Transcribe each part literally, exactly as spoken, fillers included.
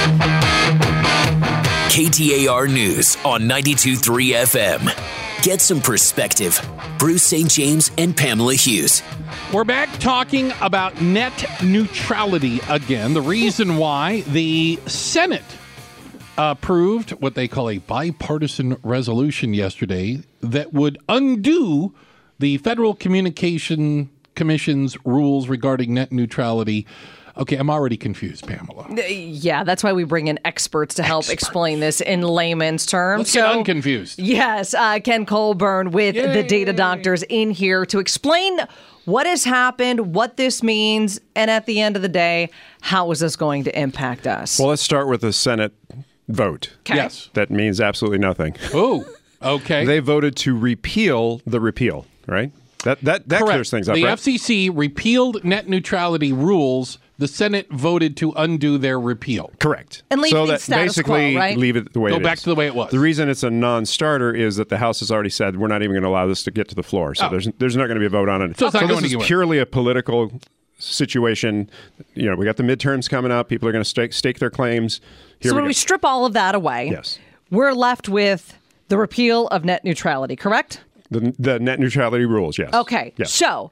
K T A R News on ninety-two point three F M. Get some perspective. Bruce Saint James and Pamela Hughes. We're back talking about net neutrality again. The reason why the Senate approved what they call a bipartisan resolution yesterday that would undo the Federal Communication Commission's rules regarding net neutrality. Okay, I'm already confused, Pamela. Yeah, that's why we bring in experts to help Experts. explain this in layman's terms. Let's so, get unconfused. Yes, uh, Ken Colburn with Yay. the Data Doctors in here to explain what has happened, what this means, and at the end of the day, how is this going to impact us? Well, let's start with the Senate vote. Okay. Yes. That means absolutely nothing. Oh, okay. They voted to repeal the repeal, right? That that, that clears things up, The right? F C C repealed net neutrality rules. The Senate voted to undo their repeal. Correct. And leave so things that status basically quo, right? leave it the way Go it back is. to the way it was. The reason it's a non-starter is that the House has already said we're not even going to allow this to get to the floor. So Oh. there's there's not going to be a vote on it. So it's not this going is anywhere. purely a political situation. You know, we got the midterms coming up. People are going to stake, stake their claims. Here so we when go. we strip all of that away, Yes. we're left with the repeal of net neutrality, correct? The, the net neutrality rules, yes. Okay, Yes. so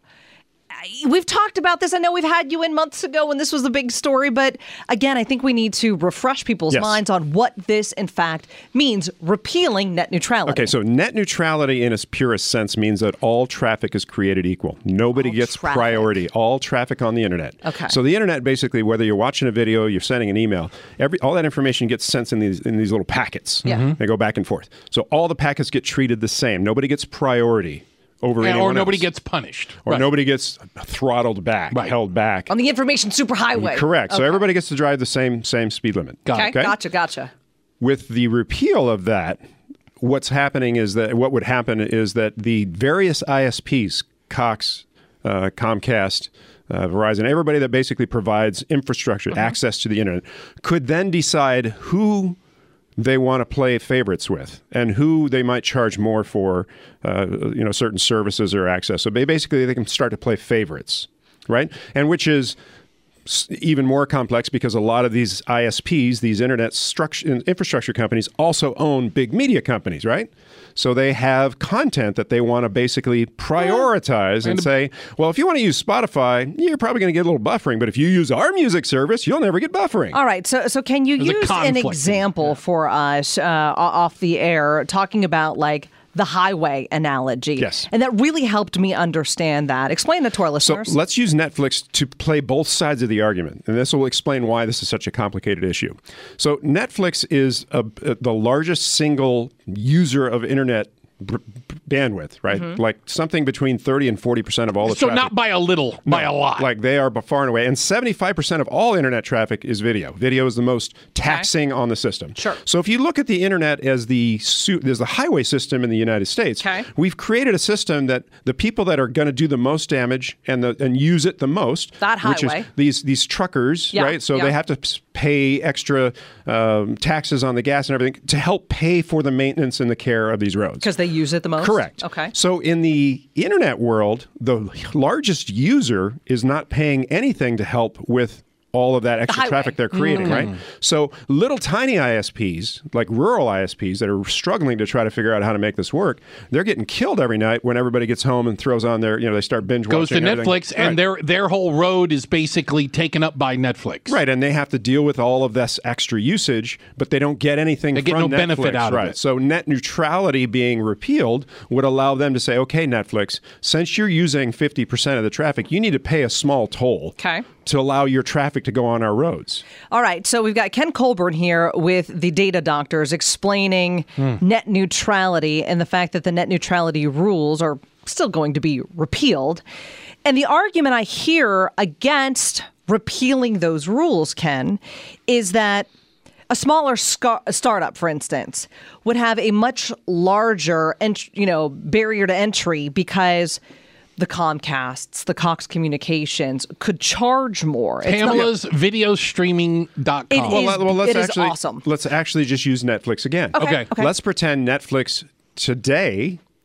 we've talked about this. I know we've had you in months ago when this was the big story, but again, I think we need to refresh people's Yes. minds on what this, in fact, means, repealing net neutrality. Okay, so net neutrality in its purest sense means that all traffic is created equal. Nobody All gets traffic. priority. All traffic on the internet. Okay. So the internet, basically, whether you're watching a video, you're sending an email, every all that information gets sent in these in these little packets. Yeah. Mhm. They go back and forth. So all the packets get treated the same. Nobody gets priority over Yeah, anyone or nobody else. gets punished. Or Right. nobody gets throttled back, Right. held back. On the information superhighway. Correct. So Okay. everybody gets to drive the same same speed limit. Got it. Okay, gotcha, gotcha. With the repeal of that, what's happening is that what would happen is that the various I S Ps, Cox, uh, Comcast, uh, Verizon, everybody that basically provides infrastructure, access to the internet, could then decide who they want to play favorites with and who they might charge more for, uh, you know, certain services or access. So they basically they can start to play favorites, right? And which is s- even more complex because a lot of these I S Ps, these internet structure, infrastructure companies, also own big media companies, right? So they have content that they want to basically prioritize and say, well, if you want to use Spotify, you're probably going to get a little buffering. But if you use our music service, you'll never get buffering. All right, so so can you There's a use an conflict. example for us uh, off the air, talking about like the highway analogy? Yes. And that really helped me understand that. Explain that to our So listeners. let's use Netflix to play both sides of the argument, and this will explain why this is such a complicated issue. So Netflix is a, a, the largest single user of internet b- b- bandwidth, right? Like something between thirty and forty percent of all the So traffic. not by a little, by a lot. Like they are by far and away. And seventy-five percent of all internet traffic is video. Video is the most taxing on the system. Sure. So if you look at the internet as the su- as the highway system in the United States, Okay. we've created a system that the people that are going to do the most damage and the and use it the most, That which highway. is these these truckers, Yeah, right? So yeah. they have to s- pay extra um, taxes on the gas and everything to help pay for the maintenance and the care of these roads. Because they use it the most? Correct. Okay. So in the internet world, the largest user is not paying anything to help with all of that extra highway. traffic they're creating, right? So little tiny I S Ps, like rural I S Ps that are struggling to try to figure out how to make this work, they're getting killed every night when everybody gets home and throws on their, you know, they start binge watching. Goes to everything. Netflix, and Right. their their whole road is basically taken up by Netflix. Right, and they have to deal with all of this extra usage, but they don't get anything They get from no Netflix. benefit out of right. it. So net neutrality being repealed would allow them to say, okay, Netflix, since you're using fifty percent of the traffic, you need to pay a small toll Okay. to allow your traffic to go on our roads. All right, so we've got Ken Colburn here with the Data Doctors explaining net neutrality and the fact that the net neutrality rules are still going to be repealed. And the argument I hear against repealing those rules, Ken, is that a smaller scar- startup, for instance, would have a much larger, ent- you know, barrier to entry because the Comcasts, the Cox Communications could charge more. It's not- Pamela's video streaming dot com. It Well, is- let- well, let's it is actually awesome. Let's actually just use Netflix again. Okay. okay. Let's pretend Netflix today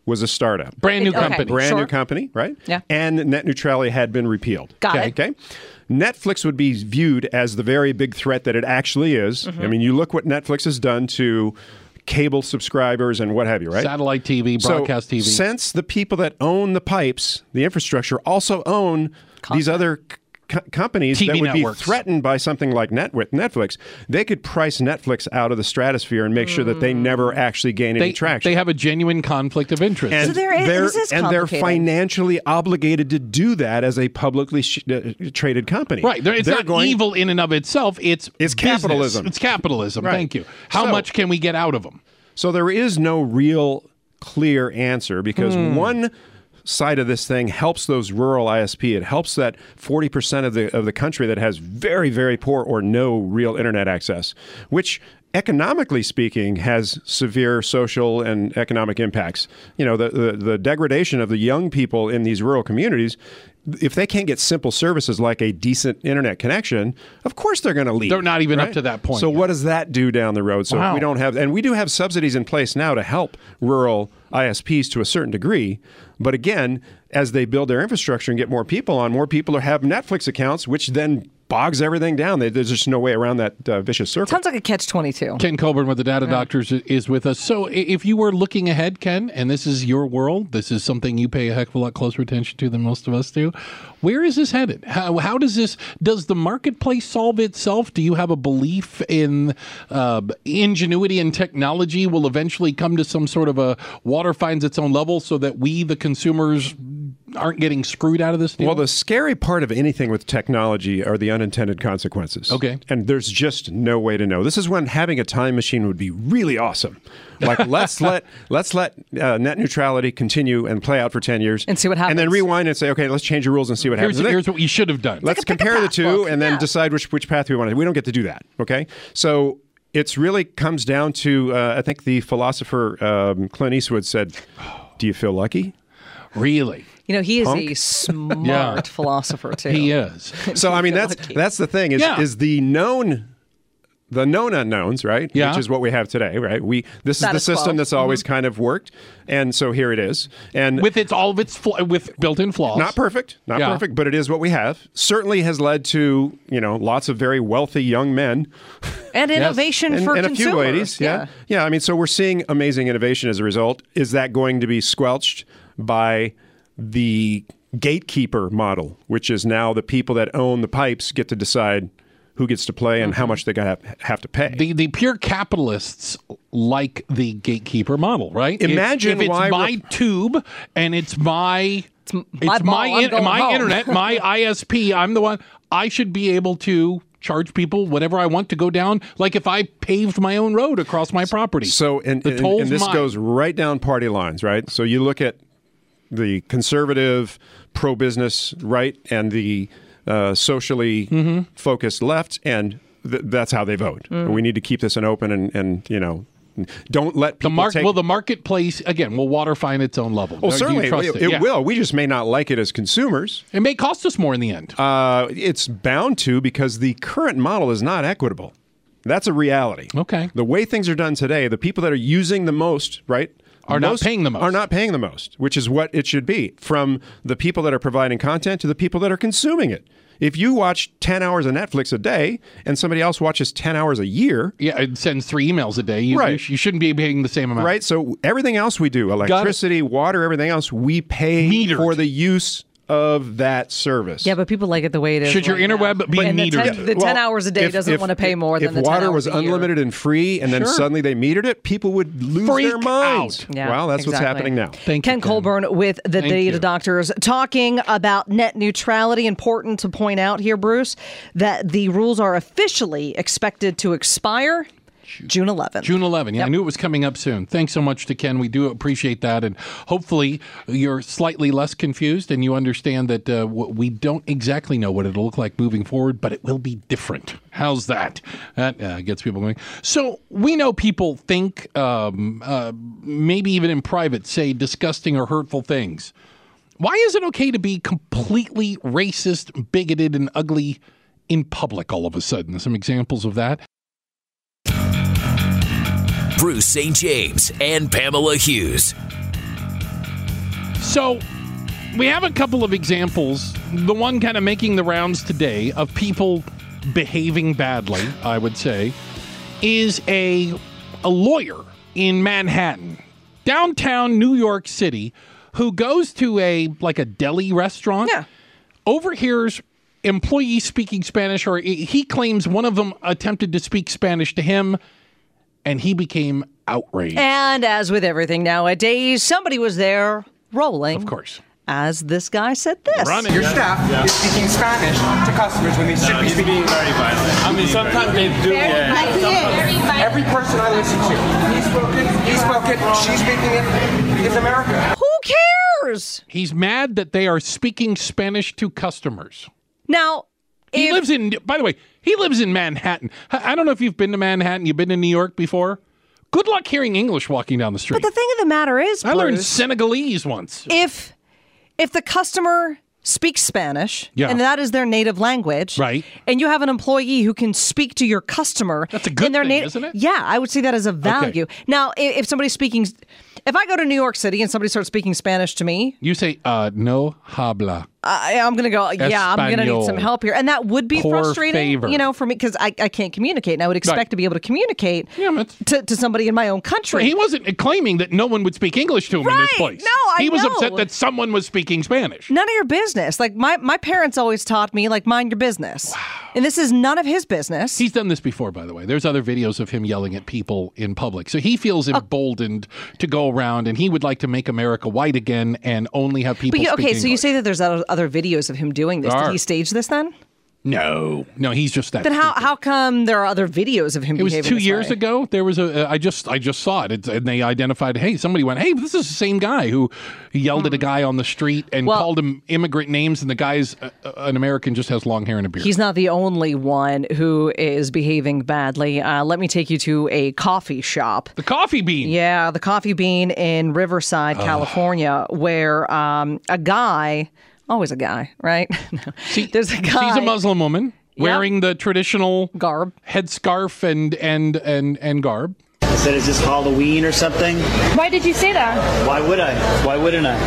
was a startup. Brand new Okay. company. Brand Sure. new company, right? Yeah. And net neutrality had been repealed. Got Okay. it. Okay. Netflix would be viewed as the very big threat that it actually is. Mm-hmm. I mean, you look what Netflix has done to cable subscribers and what have you, right? Satellite T V, broadcast so, T V. Since the people that own the pipes, the infrastructure, also own these other c- companies T V that would networks. be threatened by something like net with Netflix, they could price Netflix out of the stratosphere and make sure that they never actually gain any they, traction. they have a genuine conflict of interest. And So there is- they're, this is and they're complicated. financially obligated to do that as a publicly sh- uh, traded company. Right. There- It's They're not going- evil in and of itself. It's It's business. capitalism. It's capitalism. Right. Thank you. How So- much can we get out of them? So there is no real clear answer because Hmm. one side of this thing helps those rural I S P. It helps that forty percent of the of the country that has very, very poor or no real internet access, which economically speaking has severe social and economic impacts. You know, the, the, the degradation of the young people in these rural communities, if they can't get simple services like a decent internet connection, of course they're going to leave. They're not even up right? to that point So yet. what does that do down the road? So Wow. if we don't have, and we do have subsidies in place now to help rural I S Ps to a certain degree. But again, as they build their infrastructure and get more people on, more people are have Netflix accounts, which then bogs everything down. They, there's just no way around that uh, vicious circle. Sounds like a catch twenty-two. Ken Colburn with the Data Doctors is with us. So i- if you were looking ahead, Ken, and this is your world, this is something you pay a heck of a lot closer attention to than most of us do, where is this headed? How, how does this, does the marketplace solve itself? Do you have a belief in uh, ingenuity and technology will eventually come to some sort of a water finds its own level so that we, the consumers, aren't getting screwed out of this deal? Well, the scary part of anything with technology are the unintended consequences. Okay. And there's just no way to know. This is when having a time machine would be really awesome. Like let's let let's let uh, net neutrality continue and play out for ten years And see what And then happens. rewind and say, okay, let's change the rules and see what here's, happens. here's what you should have done. Let's Like a pick a compare the path two book. and then Yeah. decide which which path we want to. We don't get to do that. Okay. So it's really comes down to uh, I think the philosopher um, Clint Eastwood said, "Do you feel lucky?" Really? You know, he is Punk. a smart Yeah. philosopher, too. He is. So I mean feel that's lucky. that's the thing is Yeah. is the known the known unknowns, right? Yeah. Which is what we have today, right? We this is the Status quo. system that's always kind of worked, and so here it is, and With its all of its fl- with built-in flaws. not perfect, not Yeah. perfect, but it is what we have. Certainly has led to you know lots of very wealthy young men And innovation and, for and a consumers. few ladies. Yeah. yeah, I mean, so we're seeing amazing innovation as a result. Is that going to be squelched by the gatekeeper model, which is now the people that own the pipes get to decide who gets to play and how much they got to have to pay? The the pure capitalists like the gatekeeper model, right? If- Imagine if, it's why my we're- tube and it's my it's my my, ball, I'm in- going my home. internet, my I S P. I'm the one. I should be able to charge people whatever I want to go down. Like if I paved my own road across my property. So, and, the and, toll's and this mine. goes right down party lines, right? So you look at the conservative, pro-business right and the uh, socially Mm-hmm. focused left, and th- that's how they vote. Mm. We need to keep this an open and, and you know, don't let The people mark, take... well, the marketplace again will water find its own level. Well, Do you certainly trust it, it? it Yeah. will. We just may not like it as consumers. It may cost us more in the end. Uh, it's bound to because the current model is not equitable. That's a reality. Okay. The way things are done today, the people that are using the most, right, Are not paying the most. Are not paying the most, which is what it should be. From the people that are providing content to the people that are consuming it. If you watch ten hours of Netflix a day and somebody else watches ten hours a year, Yeah, it sends three emails a day. You, Right. you, sh- you shouldn't be paying the same amount. right? So everything else we do, electricity, water, everything else, we pay Metered. for the use of that service. Yeah, but people like it the way it is. Should your right now. interweb be and the metered? ten, the ten Well, hours a day if- doesn't if- want to pay more if than the ten water hours was a year. unlimited and free, and then Sure. suddenly they metered it, people would lose Freak their minds. out. Yeah, well, that's what's exactly. happening now. Thank you, Ken Ken. Colburn with the Thank Data you. Doctors talking about net neutrality. Important to point out here, Bruce, that the rules are officially expected to expire June eleventh. June eleventh. Yeah, I Yep. knew it was coming up soon. Thanks so much to Ken. We do appreciate that. And hopefully you're slightly less confused and you understand that uh, w- we don't exactly know what it'll look like moving forward, but it will be different. How's that? That uh, gets people going. So we know people think, um, uh, maybe even in private, say disgusting or hurtful things. Why is it okay to be completely racist, bigoted, and ugly in public all of a sudden? Some examples of that. Bruce Saint James and Pamela Hughes. So we have a couple of examples. The one kind of making the rounds today of people behaving badly, I would say, is a a lawyer in Manhattan, downtown New York City, who goes to a like a deli restaurant, Yeah. overhears employees speaking Spanish, or he claims one of them attempted to speak Spanish to him, and he became outraged. And as with everything nowadays, somebody was there rolling. Of course. As this guy said this. Running. Your staff is speaking Spanish to customers when they should be speaking. very violent. I mean, sometimes they do. Yeah. Every person I listen to, he spoke it, he spoke it, she's speaking it, is America. Who cares? He's mad that they are speaking Spanish to customers. Now, He if, lives in, by the way, he lives in Manhattan. I I don't know if you've been to Manhattan. You've been to New York before. Good luck hearing English walking down the street. but the thing of the matter is, I learned Bruce, Senegalese once. if if the customer speaks Spanish, Yeah. and that is their native language, Right. and you have an employee who can speak to your customer, That's a good in their thing, native, isn't it? Yeah, I would see that as a value. Now, i- if somebody's speaking, if I go to New York City and somebody starts speaking Spanish to me, You say, uh, no habla. I, I'm going to go, yeah, I'm going to need some Español. help here. And that would be Por frustrating, favor. you know, for me, because I, I can't communicate. And I would expect Right. to be able to communicate Yeah, but- to, to somebody in my own country. He wasn't claiming that no one would speak English to him in this Right. place. No, I He was know. upset that someone was speaking Spanish. None of your business. Like, my, my parents always taught me, like, mind your business. And this is none of his business. He's done this before, by the way. There's other videos of him yelling at people in public. So he feels emboldened to go around, and he would like to make America white again and only have people but you, speak okay, so you English. say that there's other other videos of him doing this. There Did are. he stage this then? No. No, he's just that Then how, stupid. how come there are other videos of him It was behaving two this years way? ago. There was a. I just I just saw it, it's, and they identified. Hey, somebody went. Hey, this is the same guy who yelled at a guy on the street and Hmm. Well- called him immigrant names, and the guy's uh, uh, an American, just has long hair and a beard. He's not the only one who is behaving badly. Uh, let me take you to a coffee shop. the coffee bean. Yeah, the Coffee Bean in Riverside, California, where um, a guy, always a guy, right? No. See, There's a guy. She's a Muslim woman wearing the traditional Garb. headscarf and and and and garb. I said, is this Halloween or something? Why did you say that? Why would I? Why wouldn't I?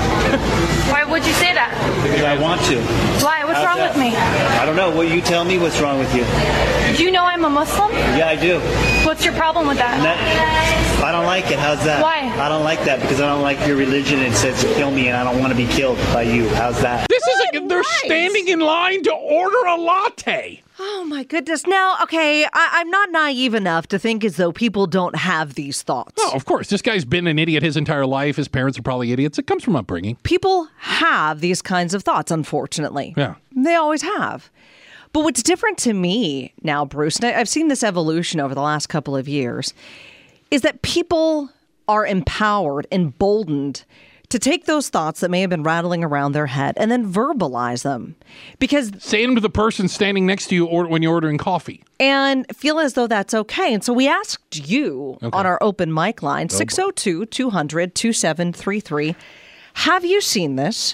Why would you say that? Because I want to. Why? What's How's wrong that? with me? I don't know. Well, you tell me what's wrong with you. Do you know I'm a Muslim? Yeah, I do. What's your problem with And that? that, I don't like it. How's that? Why? I don't like that because I don't like your religion. It says kill me and I don't want to be killed by you. How's that? This is a, they're right. standing in line to order a latte. Oh my goodness. Now, okay, I, I'm not naive enough to think as though people don't have these thoughts. Oh, of course. This guy's been an idiot his entire life. His parents are probably idiots. It comes from upbringing. People have these kinds of thoughts, unfortunately. Yeah. They always have. But what's different to me now, Bruce, and I- I've seen this evolution over the last couple of years, is that people are empowered, emboldened to take those thoughts that may have been rattling around their head and then verbalize them. Because Say them to the person standing next to you or when you're ordering coffee. and feel as though that's okay. And so we asked you on our open mic line, six oh two, two hundred, twenty-seven thirty-three, have you seen this?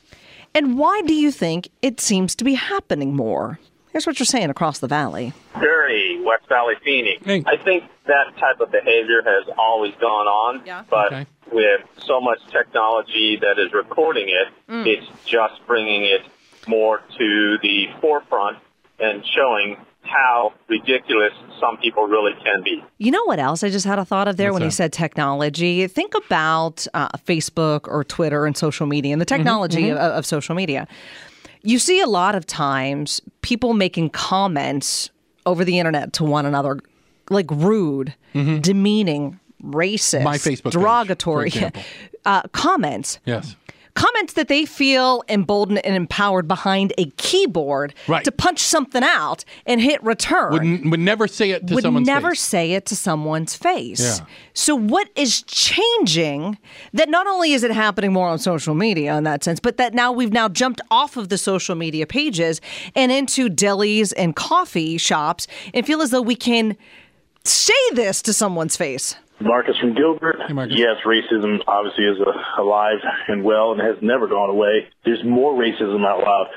And why do you think it seems to be happening more? Here's what you're saying across the valley. Terry, West Valley, Phoenix. Hey. I think that type of behavior has always gone on, Yeah. but Okay. with so much technology that is recording it, it's just bringing it more to the forefront and showing how ridiculous some people really can be. You know what else I just had a thought of there What's when he that? said technology? Think about uh, Facebook or Twitter and social media and the technology Of, of social media. You see a lot of times people making comments over the internet to one another, like rude, demeaning, racist, My Facebook page, for derogatory example. uh, comments. Yes. Comments that they feel emboldened and empowered behind a keyboard Right. to punch something out and hit return Would, n- would never say it to would someone's never face. say it to someone's face. Yeah. So what is changing that not only is it happening more on social media in that sense, but that now we've now jumped off of the social media pages and into delis and coffee shops and feel as though we can say this to someone's face. Marcus from Gilbert. Marcus. Yes, racism obviously is uh, alive and well and has never gone away. There's more racism out loud.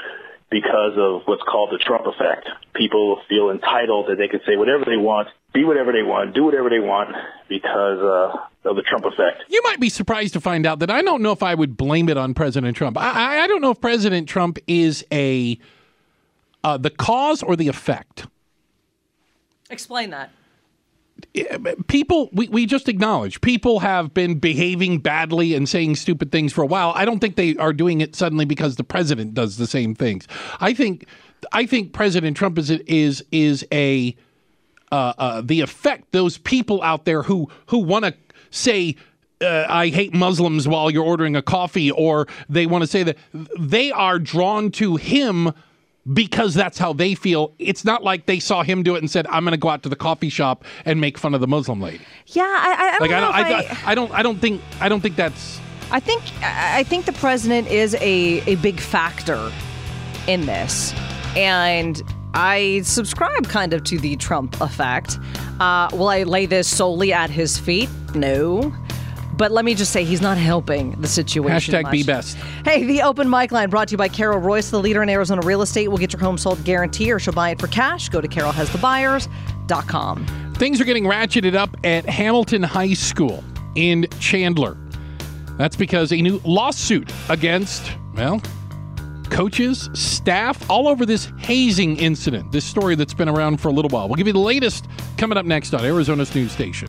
because of what's called the Trump effect. People feel entitled that they can say whatever they want, be whatever they want, do whatever they want because uh, of the Trump effect. You might be surprised to find out that I don't know if I would blame it on President Trump. I, I don't know if President Trump is a uh, the cause or the effect. Explain that. People, we, we just acknowledge, people have been behaving badly and saying stupid things for a while. I don't think they are doing it suddenly because the president does the same things. I think I think President Trump is is is a uh, uh, the effect. Those people out there who who want to say uh, I hate Muslims while you're ordering a coffee, or they want to say that they are drawn to him because that's how they feel. It's not like they saw him do it and said, I'm going to go out to the coffee shop and make fun of the Muslim lady. Yeah, I, I don't like, know I don't, if I, I, I don't, I don't think, I don't think that's. I think, I think the president is a, a big factor in this, and I subscribe kind of to the Trump effect. Uh, will I lay this solely at his feet? No. But let me just say, he's not helping the situation Hashtag much. be best. Hey, the open mic line brought to you by Carol Royce, the leader in Arizona real estate. Will get your home sold guarantee, or she'll buy it for cash. Go to carol has the buyers dot com. Things are getting ratcheted up at Hamilton High School in Chandler. That's because a new lawsuit against, well, coaches, staff, all over this hazing incident. This story that's been around for a little while. We'll give you the latest coming up next on Arizona's news station.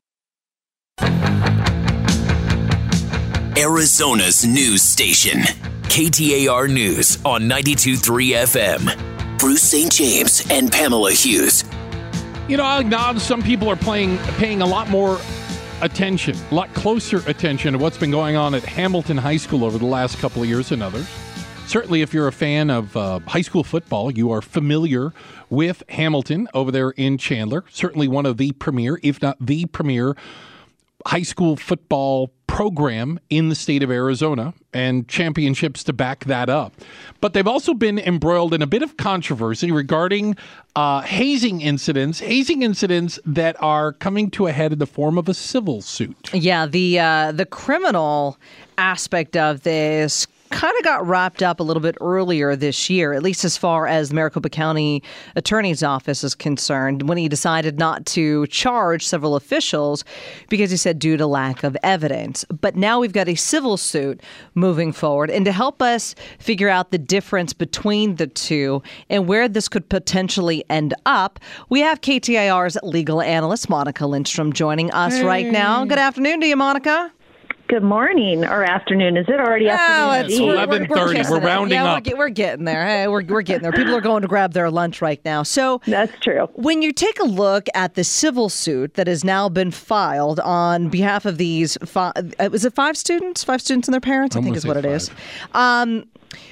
Arizona's news station. K T A R News on ninety-two point three F M. Bruce Saint James and Pamela Hughes. You know, I'll acknowledge some people are playing, paying a lot more attention, a lot closer attention to what's been going on at Hamilton High School over the last couple of years than others. Certainly, if you're a fan of uh, high school football, you are familiar with Hamilton over there in Chandler. Certainly one of the premier, if not the premier, high school football program in the state of Arizona, and championships to back that up. But they've also been embroiled in a bit of controversy regarding uh, hazing incidents, hazing incidents that are coming to a head in the form of a civil suit. Yeah, the uh, the criminal aspect of this kind of got wrapped up a little bit earlier this year, at least as far as the Maricopa County Attorney's Office is concerned, when he decided not to charge several officials because he said due to lack of evidence. But now we've got a civil suit moving forward. And to help us figure out the difference between the two and where this could potentially end up, we have K T A R's legal analyst, Monica Lindstrom, joining us hey. right now. Good afternoon to you, Monica. Good morning or afternoon. Is it already oh, afternoon? It's eleven thirty. We're, we're, we're rounding yeah, up. We're, we're getting there. Hey, we're, we're getting there. People are going to grab their lunch right now. So that's true. When you take a look at the civil suit that has now been filed on behalf of these, five, is it five students? Five students and their parents? I think is what it is. Um,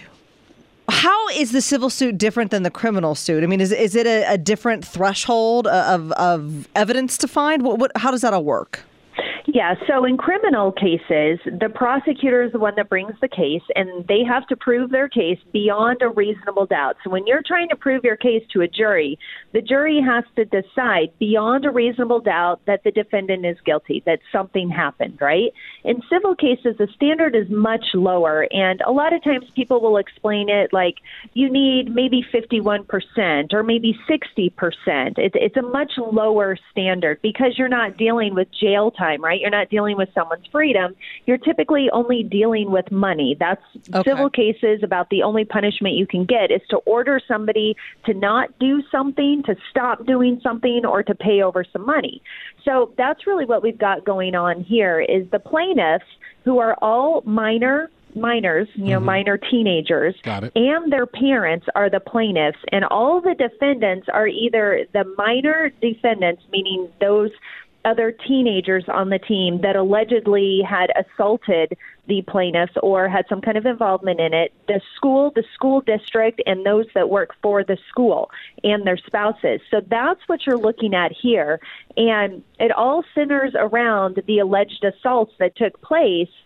how is the civil suit different than the criminal suit? I mean, is is it a, a different threshold of of evidence to find? What, what how does that all work? Yeah, so in criminal cases, the prosecutor is the one that brings the case, and they have to prove their case beyond a reasonable doubt. So when you're trying to prove your case to a jury, the jury has to decide beyond a reasonable doubt that the defendant is guilty, that something happened, right? In civil cases, the standard is much lower, and a lot of times people will explain it like you need maybe fifty-one percent or maybe sixty percent. It's, it's a much lower standard because you're not dealing with jail time, right? You're not dealing with someone's freedom. You're typically only dealing with money. That's okay. Civil cases about the only punishment you can get is to order somebody to not do something, to stop doing something, or to pay over some money. So that's really what we've got going on here is the plaintiffs, who are all minor minors, you know, mm-hmm. minor teenagers, and their parents are the plaintiffs, and all the defendants are either the minor defendants, meaning those other teenagers on the team that allegedly had assaulted the plaintiffs or had some kind of involvement in it, the school, the school district, and those that work for the school and their spouses. So that's what you're looking at here. And it all centers around the alleged assaults that took place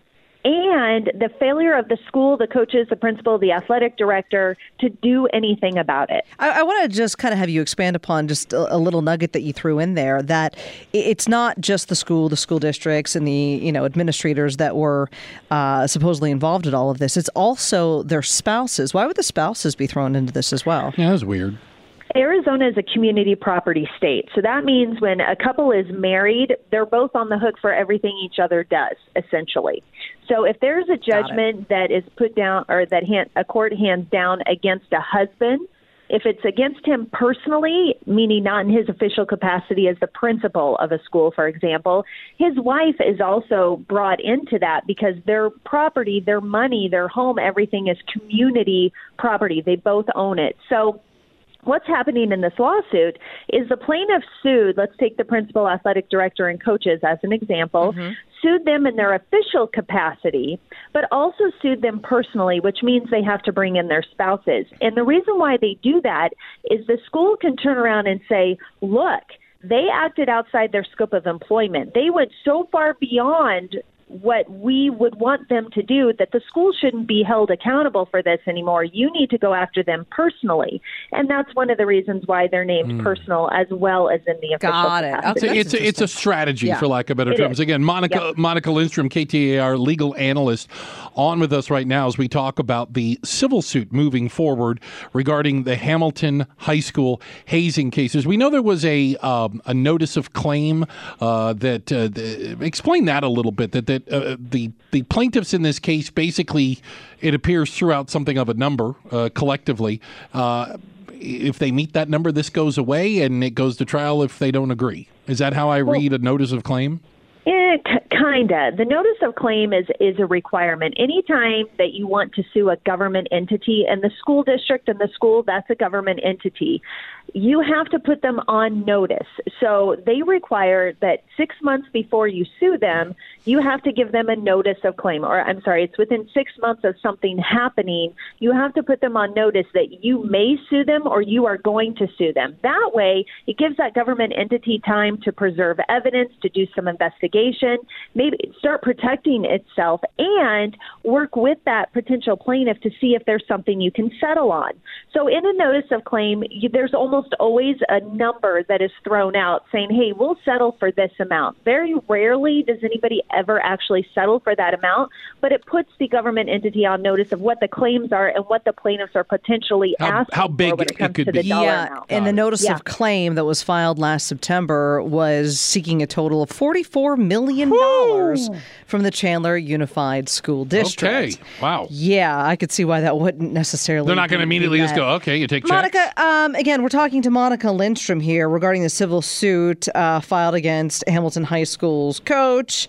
and the failure of the school, the coaches, the principal, the athletic director to do anything about it. I, I want to just kind of have you expand upon just a, a little nugget that you threw in there, that it's not just the school, the school districts, and the you know administrators that were uh, supposedly involved in all of this. It's also their spouses. Why would the spouses be thrown into this as well? Yeah, that's weird. Arizona is a community property state. So that means when a couple is married, they're both on the hook for everything each other does, essentially. So if there's a judgment that is put down or that hand, a court hands down against a husband, if it's against him personally, meaning not in his official capacity as the principal of a school, for example, his wife is also brought into that because their property, their money, their home, everything is community property. They both own it. So what's happening in this lawsuit is the plaintiff sued, let's take the principal, athletic director, and coaches as an example, mm-hmm. sued them in their official capacity, but also sued them personally, which means they have to bring in their spouses. And the reason why they do that is the school can turn around and say, look, they acted outside their scope of employment. They went so far beyond what we would want them to do that the school shouldn't be held accountable for this anymore. You need to go after them personally. And that's one of the reasons why they're named mm. personal as well as in the official Got it. capacity. Okay, it's, a, it's a strategy, yeah. for lack of better it terms. Is. Again, Monica yep. Monica Lindstrom, K T A R legal analyst, on with us right now as we talk about the civil suit moving forward regarding the Hamilton High School hazing cases. We know there was a um, a notice of claim uh, that uh, the, explain that a little bit. That that uh, the the plaintiffs in this case basically, it appears, threw out something of a number uh, collectively. Uh, if they meet that number, this goes away, and it goes to trial if they don't agree. Is that how I well, read a notice of claim? It, kinda. The notice of claim is, is a requirement. Anytime that you want to sue a government entity, and the school district and the school, that's a government entity, you have to put them on notice. So they require that six months before you sue them, you have to give them a notice of claim. Or I'm sorry, it's within six months of something happening, you have to put them on notice that you may sue them or you are going to sue them. That way, it gives that government entity time to preserve evidence, to do some investigation, maybe start protecting itself, and work with that potential plaintiff to see if there's something you can settle on. So in a notice of claim, you, there's almost always a number that is thrown out saying, hey, we'll settle for this amount. Very rarely does anybody ever actually settle for that amount, but it puts the government entity on notice of what the claims are and what the plaintiffs are potentially how, asking how big for when it comes it could to the be. dollar yeah, amount. and the notice yeah. of claim that was filed last September was seeking a total of forty-four million dollars from the Chandler Unified School District. Okay, wow. Yeah, I could see why that wouldn't necessarily They're not going to immediately be just go, okay, you take checks. Monica, um, again, we're talking to Monica Lindstrom here regarding the civil suit uh, filed against Hamilton High School's coach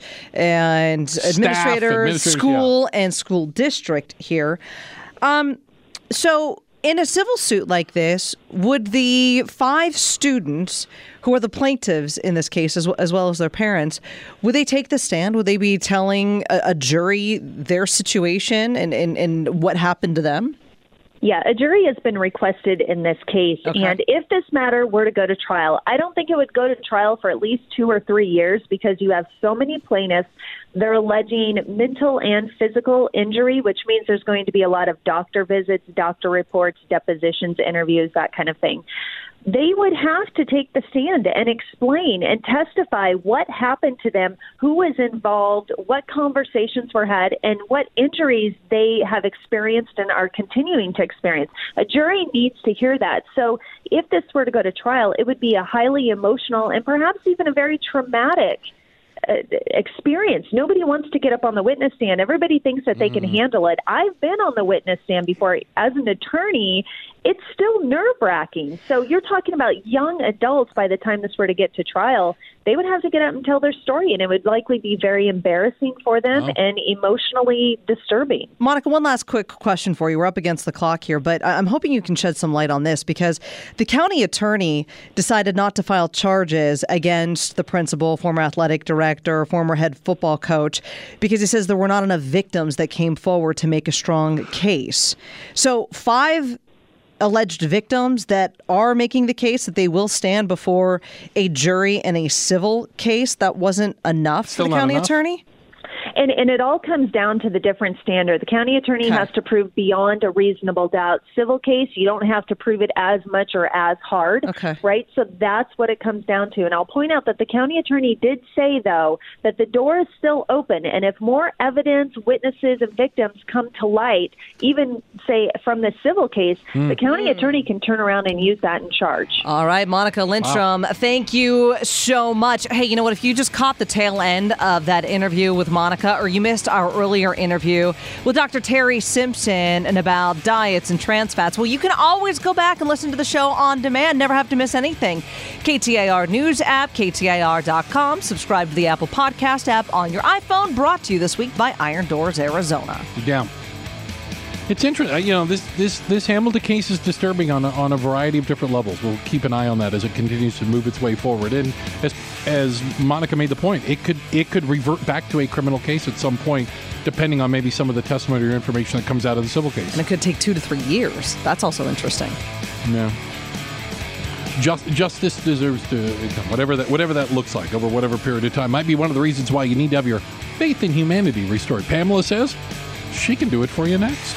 and Staff, administrator, school, yeah. and school district here. Um, so in a civil suit like this, would the five students who are the plaintiffs in this case, as well as, well as their parents, would they take the stand? Would they be telling a, a jury their situation and, and, and what happened to them? Yeah, a jury has been requested in this case. Okay. And if this matter were to go to trial, I don't think it would go to trial for at least two or three years because you have so many plaintiffs. They're alleging mental and physical injury, which means there's going to be a lot of doctor visits, doctor reports, depositions, interviews, that kind of thing. They would have to take the stand and explain and testify what happened to them, who was involved, what conversations were had, and what injuries they have experienced and are continuing to experience. A jury needs to hear that. So if this were to go to trial, it would be a highly emotional and perhaps even a very traumatic experience. Nobody wants to get up on the witness stand. Everybody thinks that they mm-hmm. can handle it. I've been on the witness stand before. As an attorney, it's still nerve-wracking. So you're talking about young adults by the time this were to get to trial. They would have to get up and tell their story, and it would likely be very embarrassing for them oh. and emotionally disturbing. Monica, one last quick question for you. We're up against the clock here, but I'm hoping you can shed some light on this because the county attorney decided not to file charges against the principal, former athletic director, former head football coach, because he says there were not enough victims that came forward to make a strong case. So five alleged victims that are making the case that they will stand before a jury in a civil case, that wasn't enough Still for the county enough. attorney? And and it all comes down to the different standard. The county attorney Okay. has to prove beyond a reasonable doubt. Civil case, you don't have to prove it as much or as hard, Okay. right? So that's what it comes down to. And I'll point out that the county attorney did say, though, that the door is still open. And if more evidence, witnesses, and victims come to light, even, say, from the civil case, the county attorney can turn around and use that in charge. All right, Monica Lindstrom, thank you so much. Hey, you know what? If you just caught the tail end of that interview with Monica, or you missed our earlier interview with Doctor Terry Simpson and about diets and trans fats, well, you can always go back and listen to the show on demand. Never have to miss anything. K T A R News app, K T A R dot com. Subscribe to the Apple Podcast app on your iPhone. Brought to you this week by Iron Doors Arizona. Yeah. It's interesting. You know, this this this Hamilton case is disturbing on a, on a variety of different levels. We'll keep an eye on that as it continues to move its way forward. And as as Monica made the point, it could it could revert back to a criminal case at some point, depending on maybe some of the testimony or information that comes out of the civil case. And it could take two to three years. That's also interesting. Yeah. Just, justice deserves to whatever that whatever that looks like over whatever period of time. Might be one of the reasons why you need to have your faith in humanity restored. Pamela says she can do it for you next.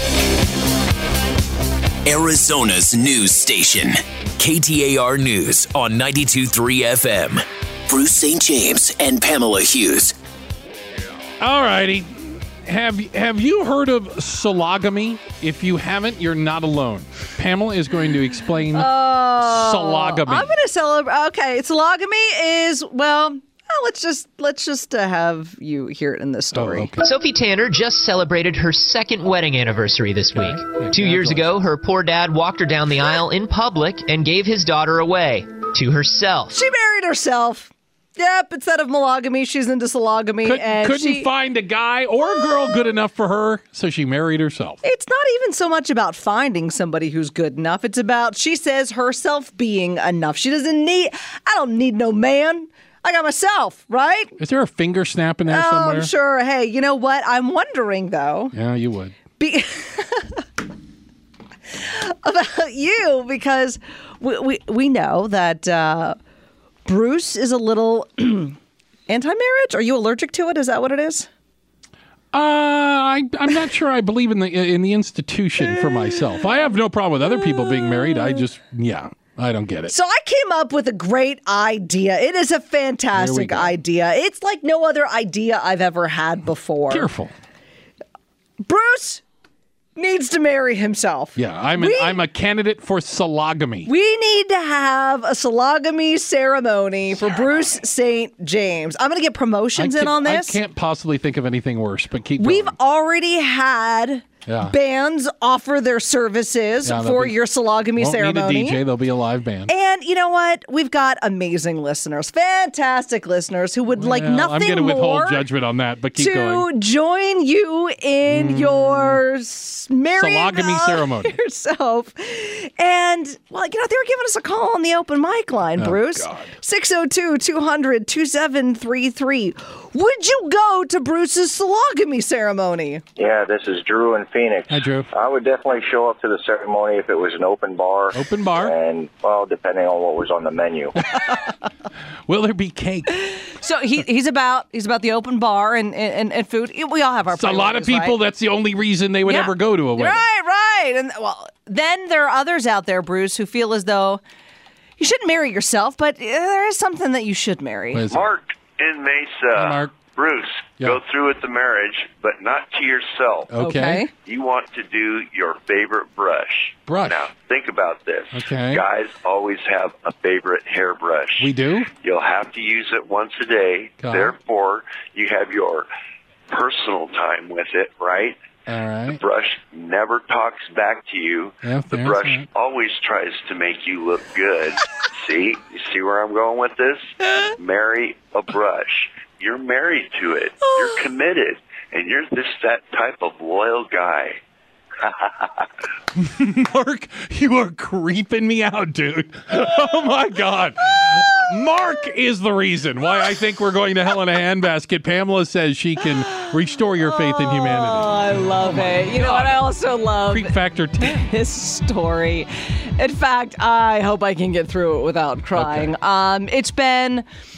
Arizona's news station, K T A R News on ninety-two point three F M. Bruce Saint James and Pamela Hughes. All righty. Have, have you heard of sologamy? If you haven't, you're not alone. Pamela is going to explain Oh, sologamy. I'm going to celebrate. Okay, sologamy is, well, well, let's just let's just uh, have you hear it in this story. Oh, okay. Sophie Tanner just celebrated her second wedding anniversary this week. Okay. Two years ago, her poor dad walked her down the aisle in public and gave his daughter away to herself. She married herself. Yep, instead of monogamy, she's into sologamy. Could, and couldn't she, find a guy or a girl good enough for her, so she married herself. It's not even so much about finding somebody who's good enough. It's about, she says, herself being enough. She doesn't need, I don't need no man. I got myself, right? Is there a finger snap in there Oh, somewhere? I'm sure. Hey, you know what? I'm wondering, though. Yeah, you would. Be- about you, because we, we, we know that uh, Bruce is a little anti-marriage. Are you allergic to it? Is that what it is? Uh, I, I'm not sure I believe in the in the institution for myself. I have no problem with other people being married. I just, yeah, I don't get it. So I came up with a great idea. It is a fantastic idea. It's like no other idea I've ever had before. Careful. Bruce needs to marry himself. Yeah, I'm an, We- I'm a candidate for sologamy. We need to have a sologamy ceremony for Bruce Saint James. I'm going to get promotions I in can- on this. I can't possibly think of anything worse, but keep We've going. already had Yeah. bands offer their services Yeah, they'll for be- your sologamy Won't ceremony. need a D J. There'll be a live band. And you know what? We've got amazing listeners, fantastic listeners who would like Well, nothing I'm going to withhold more judgment on that, but keep to going. join you in your s- marrying Sologamy of ceremony. yourself. And, well, you know, they were giving us a call on the open mic line, Oh, Bruce. God. six oh two, two hundred, twenty-seven thirty-three. Would you go to Bruce's sologamy ceremony? Yeah, this is Drew in Phoenix. Hi, Drew. I would definitely show up to the ceremony if it was an open bar. Open bar? And, well, depending on what was on the menu. Will there be cake? So he, he's about he's about the open bar and, and, and food. We all have our It's a lot of priorities, people, right? that's the only reason they would Yeah. ever go to a wedding. Right, right. And well, then there are others out there, Bruce, who feel as though you shouldn't marry yourself, but uh, there is something that you should marry. Mark in Mesa. Hi, Mark. Bruce, Yeah. go through with the marriage, but not to yourself. Okay. Okay. You want to do your favorite brush. Brush. Now, think about this. Okay. Guys always have a favorite hairbrush. We do? You'll have to use it once a day. Got it. Therefore, you have your personal time with it, right? All right. The brush never talks back to you. Yeah, the there's brush that. always tries to make you look good. See? You see where I'm going with this? Marry a brush. You're married to it. You're committed. And you're this that type of loyal guy. Mark, you are creeping me out, dude. Oh, my God. Mark is the reason why I think we're going to hell in a handbasket. Pamela says she can restore your faith in humanity. Oh, I love it. You know what I also love? Creep factor ten. This story. In fact, I hope I can get through it without crying. Um, it's been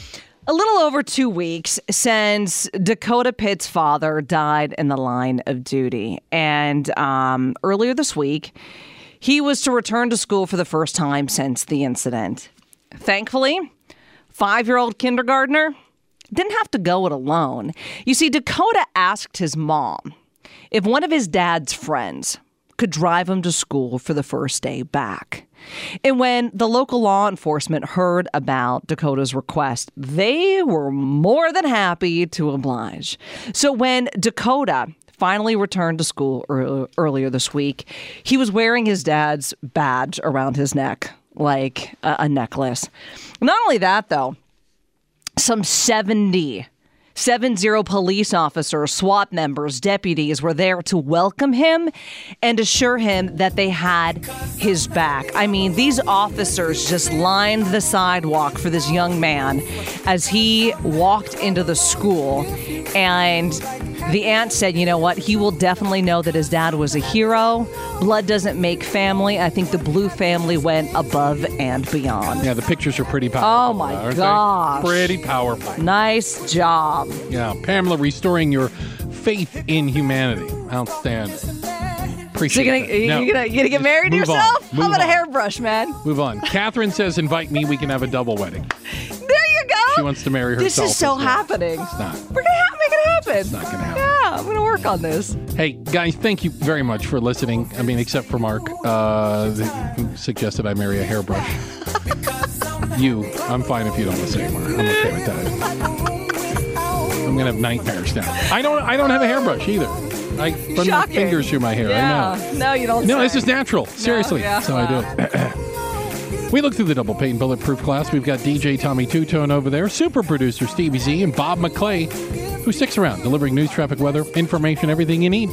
A little over two weeks since Dakota Pitt's father died in the line of duty. And um, earlier this week, he was to return to school for the first time since the incident. Thankfully, five-year-old kindergartner didn't have to go it alone. You see, Dakota asked his mom if one of his dad's friends could drive him to school for the first day back. And when the local law enforcement heard about Dakota's request, they were more than happy to oblige. So when Dakota finally returned to school ear- earlier this week, he was wearing his dad's badge around his neck, like a, a necklace. Not only that, though, some seventy Seven zero police officers, SWAT members, deputies were there to welcome him and assure him that they had his back. I mean, these officers just lined the sidewalk for this young man as he walked into the school. And the aunt said, you know what, he will definitely know that his dad was a hero. Blood doesn't make family. I think the Blue family went above and beyond. Yeah, the pictures are pretty powerful. Oh, my aren't gosh. they? Pretty powerful. Nice job. Yeah, Pamela restoring your faith in humanity. Outstanding. Appreciate So you're gonna, that. you Now, gonna, you gonna get married to move on. yourself? Move How about on. a hairbrush, man? Move on. Catherine says, invite me. We can have a double wedding. There you go. She wants to marry herself. This is so as well. happening. It's not. We're gonna ha- make it happen. It's not gonna happen. Yeah, I'm gonna work on this. Hey, guys, thank you very much for listening. I mean, except for Mark, uh, who suggested I marry a hairbrush. You, I'm fine if you don't listen anymore. I'm okay with that. I'm gonna have nightmares now. I don't. I don't have a hairbrush either. I run my Shocking. fingers through my hair. Yeah. I know. No, you don't. No, say. this is natural. Seriously. yeah. So I do it. We look through the double pane bulletproof class. We've got D J Tommy Two-Tone over there, super producer Stevie Z, and Bob McClay, who sticks around delivering news, traffic, weather, information, everything you need.